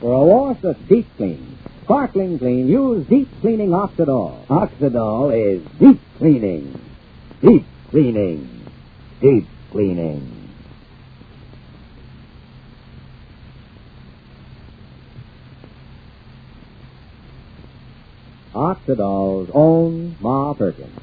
For a wash that's deep clean, sparkling clean, use Deep Cleaning Oxidol. Oxidol is deep cleaning. Deep cleaning. Deep cleaning. Oxidol's own Ma Perkins.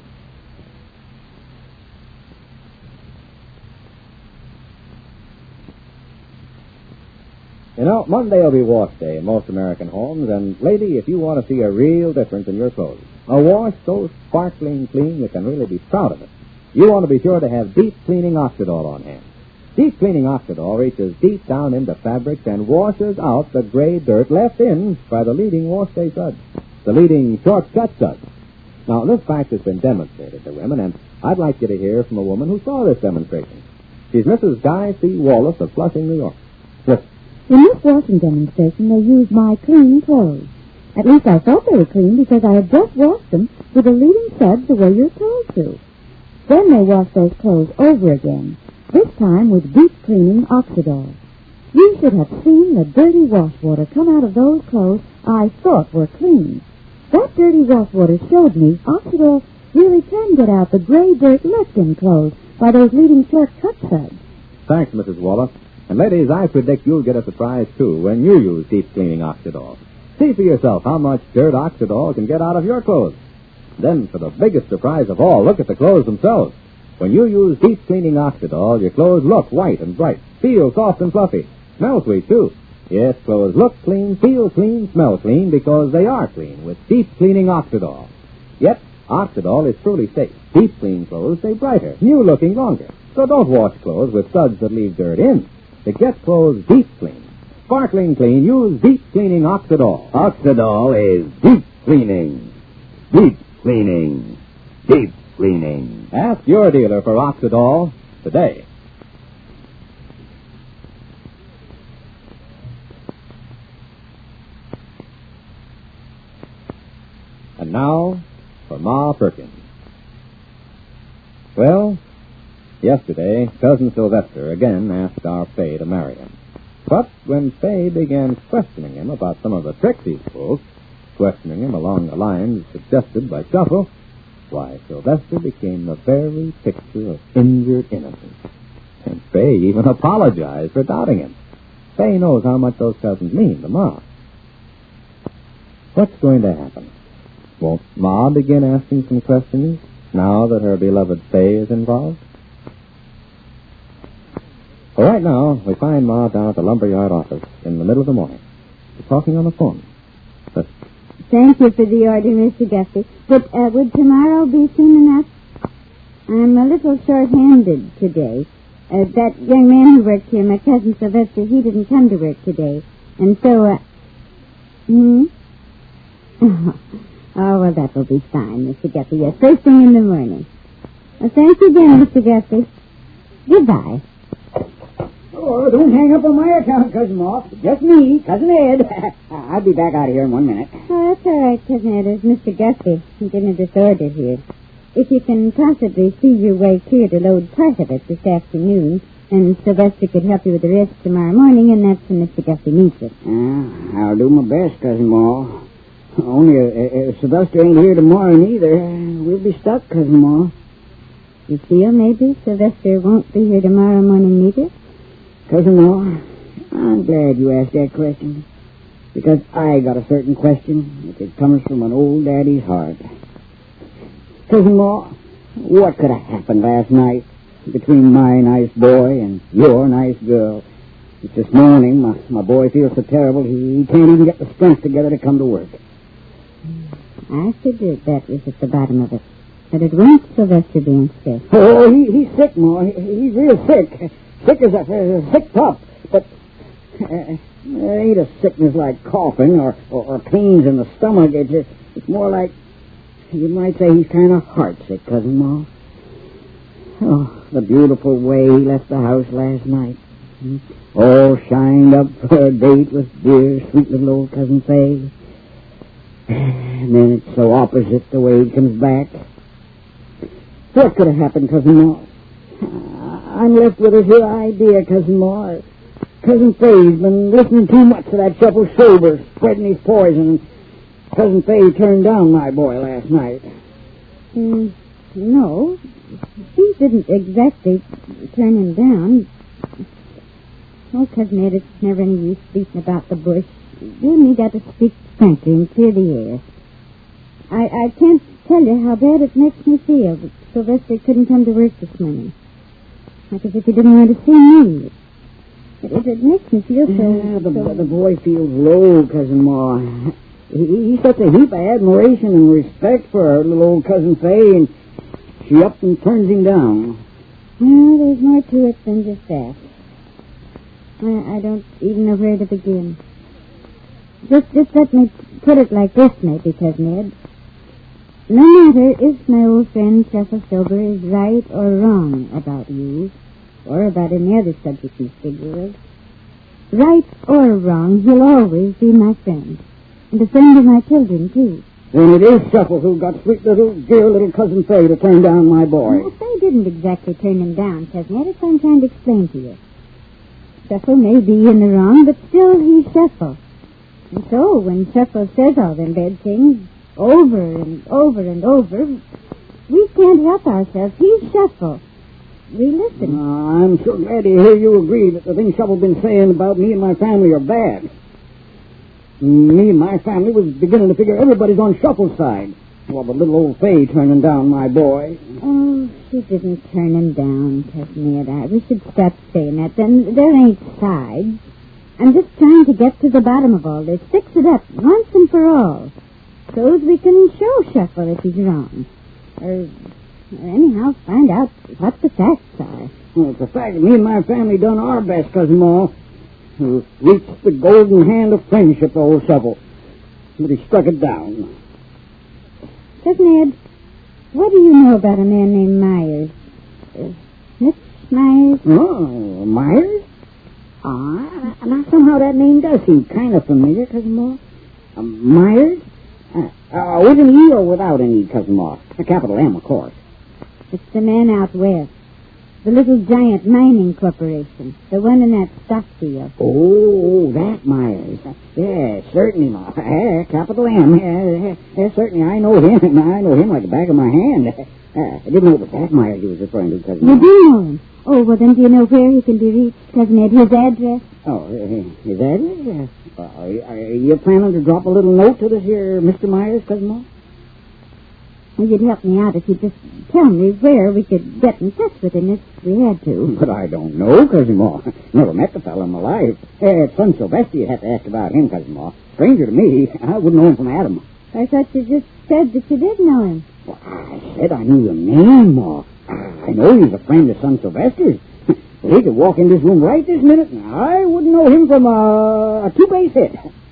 You know, Monday will be wash day in most American homes, and lady, if you want to see a real difference in your clothes, a wash so sparkling clean you can really be proud of it, you want to be sure to have Deep Cleaning Oxidol on hand. Deep Cleaning Oxidol reaches deep down into fabrics and washes out the gray dirt left in by the leading wash day suds, the leading shortcut suds. Now, this fact has been demonstrated to women, and I'd like you to hear from a woman who saw this demonstration. She's Mrs. Guy C. Wallace of Flushing, New York. Listen. In this washing demonstration, they used my clean clothes. At least I thought they were clean because I had just washed them with the leading suds the way you're told to. Then they washed those clothes over again, this time with Deep Cleaning Oxidol. You should have seen the dirty wash water come out of those clothes I thought were clean. That dirty wash water showed me Oxidol really can get out the gray dirt left in clothes by those leading shortcut suds. Thanks, Mrs. Wallace. And ladies, I predict you'll get a surprise, too, when you use Deep Cleaning Oxidol. See for yourself how much dirt Oxidol can get out of your clothes. Then, for the biggest surprise of all, look at the clothes themselves. When you use Deep Cleaning Oxidol, your clothes look white and bright, feel soft and fluffy, smell sweet, too. Yes, clothes look clean, feel clean, smell clean, because they are clean with Deep Cleaning Oxidol. Yet, Oxidol is truly safe. Deep clean clothes stay brighter, new-looking longer. So don't wash clothes with suds that leave dirt in. To get clothes deep clean, sparkling clean, use Deep Cleaning Oxidol. Oxidol is deep cleaning. Deep cleaning. Deep cleaning. Ask your dealer for Oxidol today. And now for Ma Perkins. Well, yesterday, Cousin Sylvester again asked our Fay to marry him. But when Fay began questioning him about some of the tricks he's pulled, questioning him along the lines suggested by Shuffle, why, Sylvester became the very picture of injured innocence. And Fay even apologized for doubting him. Fay knows how much those cousins mean to Ma. What's going to happen? Won't Ma begin asking some questions now that her beloved Fay is involved? Well, right now, we find Ma down at the lumberyard office in the middle of the morning. She's talking on the phone. But Thank you for the order, Mr. Guthrie. But would tomorrow be soon enough? I'm a little short-handed today. That young man who works here, my cousin Sylvester, he didn't come to work today. And so, Oh, well, that will be fine, Mr. Guthrie. Yes, first thing in the morning. Well, thank you again, Mr. Guthrie. Goodbye. Oh, don't hang up on my account, Cousin Moss. Just me, Cousin Ed. I'll be back out of here in 1 minute. Oh, that's all right, Cousin Ed. It's Mr. Guthrie. He's in a disorder here. If you can possibly see your way clear to load part of it this afternoon, and Sylvester could help you with the rest tomorrow morning, and that's when Mr. Guthrie needs it. I'll do my best, Cousin Moss. Only if Sylvester ain't here tomorrow neither, we'll be stuck, Cousin Moss. You feel maybe Sylvester won't be here tomorrow morning neither? Cousin Moss, I'm glad you asked that question, because I got a certain question that comes from an old daddy's heart. Cousin Moss, what could have happened last night between my nice boy and your nice girl? It's this morning, my boy feels so terrible he can't even get the strength together to come to work. I figured that was at the bottom of it. But it won't Sylvester being sick. Oh, he's sick, Ma. He's real sick. Sick as a sick pup. But ain't a sickness like coughing or pains in the stomach. It's more like, you might say he's kind of heartsick, Cousin Ma. Oh, the beautiful way he left the house last night. All shined up for a date with dear, sweet little old Cousin Fay. And then it's so opposite the way he comes back. What could have happened, Cousin Ma? I'm left with a here idea, Cousin Ma. Cousin Faye's been listening too much to that Shuffle sober, spreading his poison. Cousin Faye turned down my boy last night. No. She didn't exactly turn him down. Oh, Cousin Ed, it's never any use beating about the bush. You and me got to speak frankly and clear the air. I can't tell you how bad it makes me feel that Sylvester couldn't come to work this morning. Like as if he didn't want to see me. It makes me feel so... Yeah, the boy feels low, Cousin Ma. He's such a heap of admiration and respect for our little old Cousin Faye, and she up and turns him down. Well, there's more to it than just that. I don't even know where to begin. Just let me put it like this, maybe, Cousin Ed. No matter if my old friend Shuffle Sober is right or wrong about you, or about any other subject you figure with, right or wrong, he'll always be my friend. And a friend of my children, too. Then it is Shuffle who got sweet little, dear little Cousin Faye to turn down my boy. Well, Faye didn't exactly turn him down, Cousin Ed. That's what I'm trying to explain to you. Shuffle may be in the wrong, but still he's Shuffle. And so, when Shuffle says all them bad things over and over and over, we can't help ourselves. He's Shuffle. We listen. I'm sure glad to hear you agree that the things Shuffle's been saying about me and my family are bad. Me and my family was beginning to figure everybody's on Shuffle's side. Well, the little old Faye turning down my boy. Oh, she didn't turn him down, Cousin Ed. We should stop saying that. Then there ain't sides. I'm just trying to get to the bottom of all this. Fix it up once and for all. So we can show Shuffle if he's wrong. Or anyhow, find out what the facts are. Well, it's a fact that me and my family done our best, Cousin Ma. Who reached the golden hand of friendship to old Shuffle. But he struck it down. Cousin Ed, what do you know about a man named Myers? Mitch Myers? Oh, Myers? Now somehow that name does seem kind of familiar, Cousin Ma. Myers? With an E or without an E, Cousin Ma? A capital M, of course. It's the man out west. The little giant mining corporation. The one in that stock deal. Oh, that Myers. Yeah, certainly, Ma. Capital M. Yeah, certainly. I know him. I know him like the back of my hand. I didn't know it was that Myers you was referring to, Cousin Ma. You do know him? Oh, well, then do you know where he can be reached, Cousin Ed? His address? Oh, his address? Are you planning to drop a little note to this here Mr. Myers, Cousin Ma? Well, you'd help me out if you'd just tell me where we could get in touch with him if we had to. But I don't know, Cousin Ma. Never met the fellow in my life. It's son Sylvester you'd have to ask about him, Cousin Ma. Stranger to me. I wouldn't know him from Adam. I thought you just said that you did know him. Well, I said I knew the name, Ma. I know he's a friend of son Sylvester's. He could walk in this room right this minute, and I wouldn't know him from a two-base hit.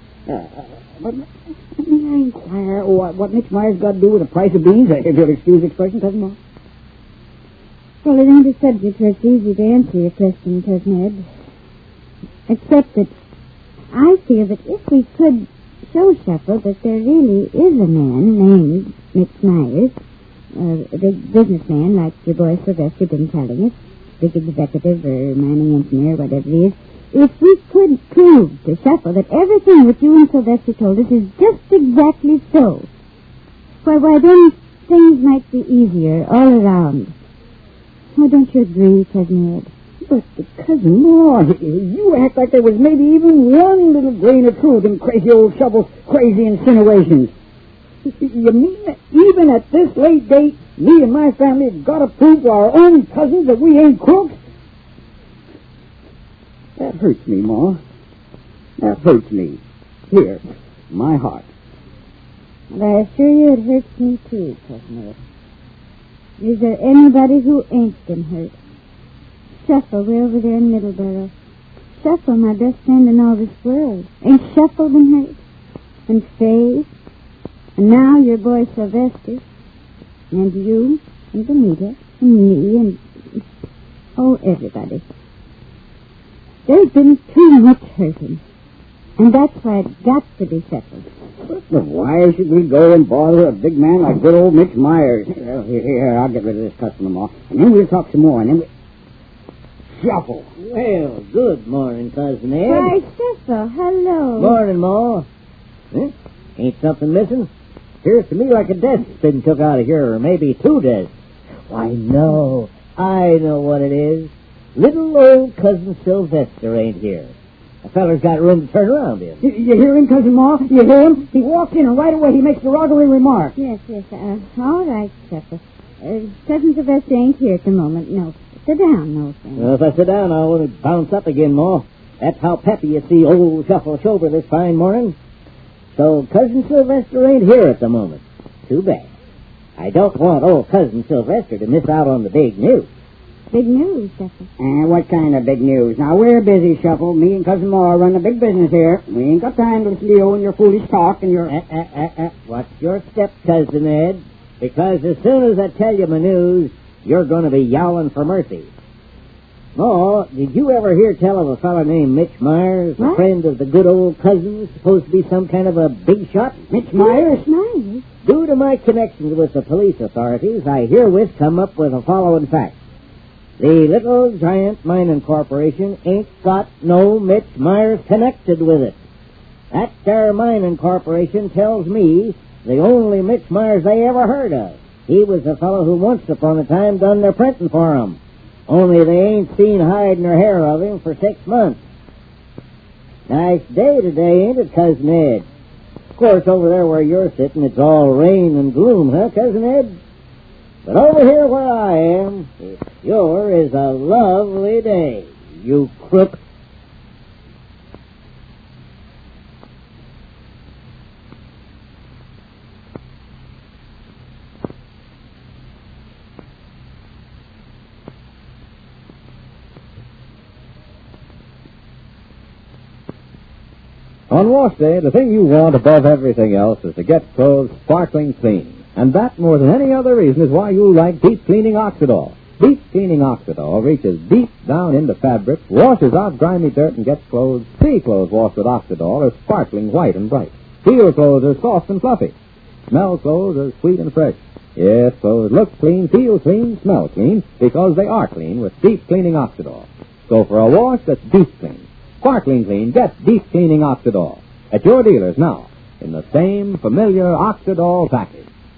But let me inquire what Mitch Myers got to do with the price of beans, if you'll excuse the expression, Cousin Ma. Well, it ain't a subject where it's easy to answer your question, Cousin Ed. Except that I feel that if we could show Shuffle that there really is a man named Mitch Myers, a big businessman like your boy Sylvester been telling us, big executive or mining engineer, whatever he is, if we could prove to Shuffle that everything that you and Sylvester told us is just exactly so, why then things might be easier all around. Oh, don't you agree, Cousin Ed? But, Cousin Ma, you act like there was maybe even one little grain of truth in crazy old Shuffle's crazy insinuations. You mean that even at this late date, me and my family have got to prove to our own cousins that we ain't crooks? That hurts me, Ma. That hurts me. Here, my heart. And I assure you it hurts me too, Cousin Ed. Is there anybody who ain't been hurt? Shuffle, we're over there in Middleborough. Shuffle, my best friend in all this world. Ain't Shuffle been hurt? And Faye? And now your boy Sylvester? And you? And Benita? And me? And... oh, everybody. There's been too much hurting. And that's why it's got to be settled. But why should we go and bother a big man like good old Mitch Myers? Here, I'll get rid of this customer, Ma. And then we'll talk some more, and then we... Shuffle. Well, good morning, Cousin Ed. Why, Shuffle, hello. Morning, Ma. Huh? Ain't something missing? Appears to me like a desk's been took out of here, or maybe two desks. Why, no. I know what it is. Little old Cousin Sylvester ain't here. A feller's got room to turn around in. You hear him, Cousin Ma? You hear him? He walks in, and right away he makes derogatory remarks. Yes, all right, Shuffle. Cousin Sylvester ain't here at the moment, no. Sit down, no, friend. Well, if I sit down, I'll only bounce up again, Ma. That's how peppy you see old Shuffle Shover this fine morning. So Cousin Sylvester ain't here at the moment. Too bad. I don't want old Cousin Sylvester to miss out on the big news. Big news, Shuffle. What kind of big news? Now, we're busy, Shuffle. Me and Cousin Ma run a big business here. We ain't got time to listen to you and your foolish talk and your... Watch your step, Cousin Ed, because as soon as I tell you my news, you're going to be yowling for mercy. Ma, did you ever hear tell of a fellow named Mitch Myers, a friend of the good old cousin, supposed to be some kind of a big shot? Mitch Myers? Myers? Due to my connections with the police authorities, I herewith come up with the following facts. The Little Giant Mining Corporation ain't got no Mitch Myers connected with it. That there mining corporation tells me the only Mitch Myers they ever heard of. He was the fellow who once upon a time done their printing for 'em. Only they ain't seen hide nor hair of him for 6 months. Nice day today, ain't it, Cousin Ed? Of course, over there where you're sitting, it's all rain and gloom, huh, Cousin Ed? But over here where I am, it sure is a lovely day, you crook. On wash day, the thing you want above everything else is to get clothes sparkling clean. And that, more than any other reason, is why you like Deep Cleaning Oxidol. Deep Cleaning Oxidol reaches deep down into fabric, washes out grimy dirt, and gets clothes, see clothes washed with Oxidol, are sparkling white and bright. Feel clothes are soft and fluffy. Smell clothes are sweet and fresh. Yes, clothes look clean, feel clean, smell clean, because they are clean with Deep Cleaning Oxidol. So for a wash that's deep clean, sparkling clean, get Deep Cleaning Oxidol at your dealers now in the same familiar Oxidol package.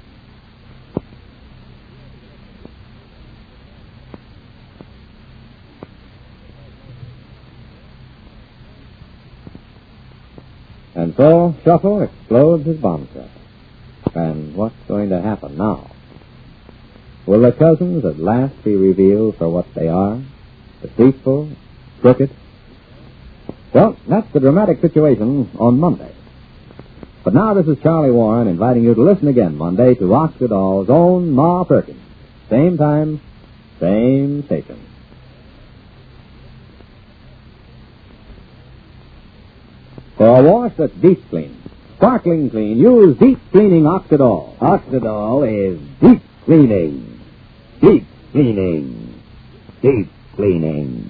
And so Shuffle explodes his bombshell. And what's going to happen now? Will the cousins at last be revealed for what they are? Deceitful? Crooked? Well, that's the dramatic situation on Monday. But now this is Charlie Warren inviting you to listen again Monday to Oxidol's own Ma Perkins. Same time, same station. For a wash that's deep clean, sparkling clean, use Deep Cleaning Oxidol. Oxidol is deep cleaning. Deep cleaning. Deep cleaning.